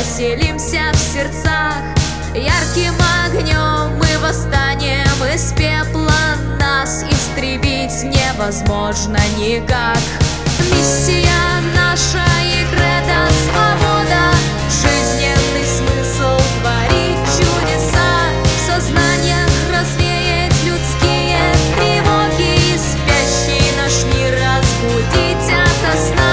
поселимся в сердцах. Ярким огнем мы восстанем из пепла, нас истребить невозможно никак. Миссия наша и кредо — свобода, жизненный смысл — творить чудеса, в сознаниях развеять людские тревоги и спящий наш мир разбудить ото сна.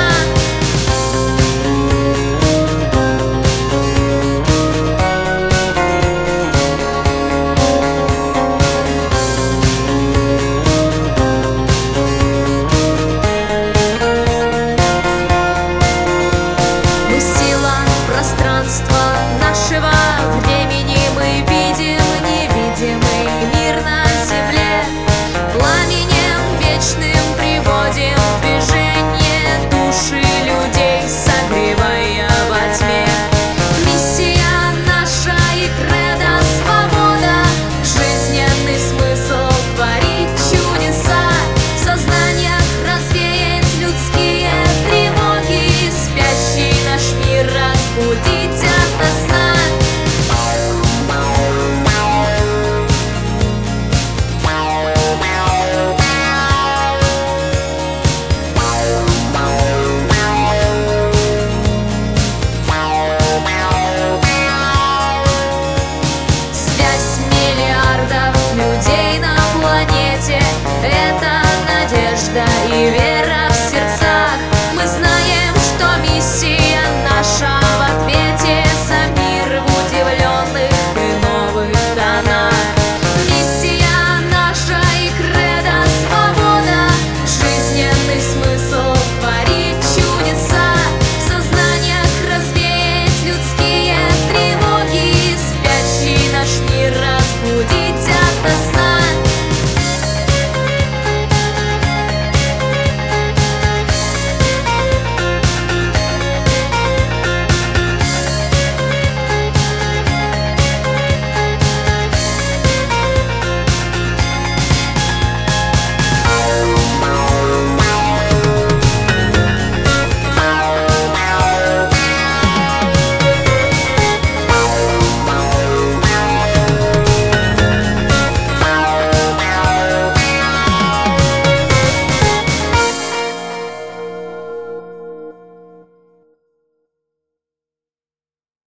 Нашего